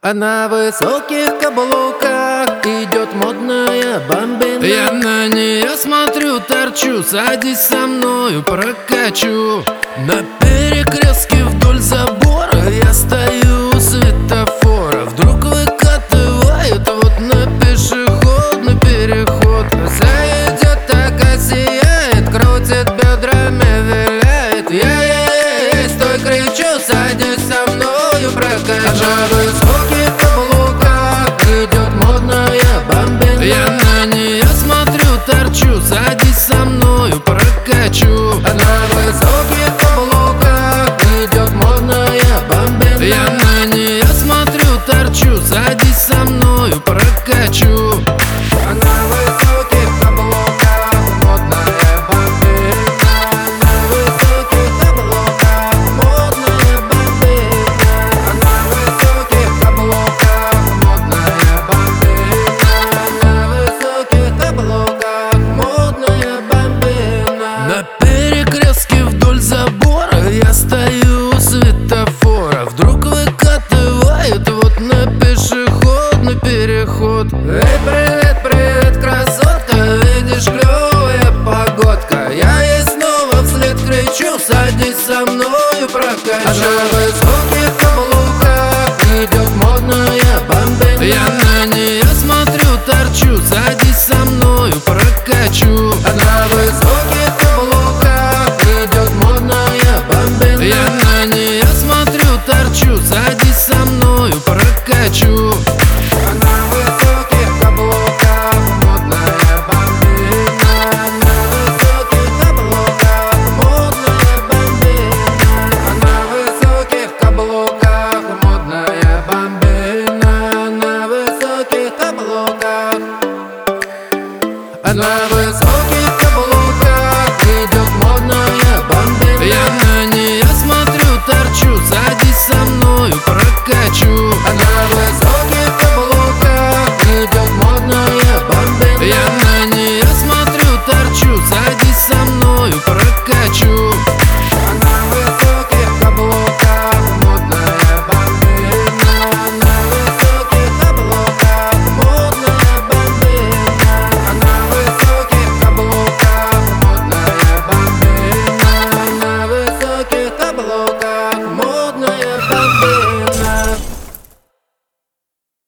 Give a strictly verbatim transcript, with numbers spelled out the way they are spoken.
А на высоких каблуках идет модная бомбина. Я на нее смотрю, торчу, садись со мною, прокачу. На перекрестке вдоль забора я стою у светофора. Вдруг выкатывают вот на пешеходный переход. Зайдет, такая сияет, крутит бедрами, виляет. Я-я-я, стой, кричу, садись со мною, прокачу. А на высоких каблуках идет модная бомбина. Я на нее смотрю, торчу, садись со мною, прокачу. А на высоких каблуках идет модная бомбина. Я на нее смотрю, торчу, садись со мною, прокачу.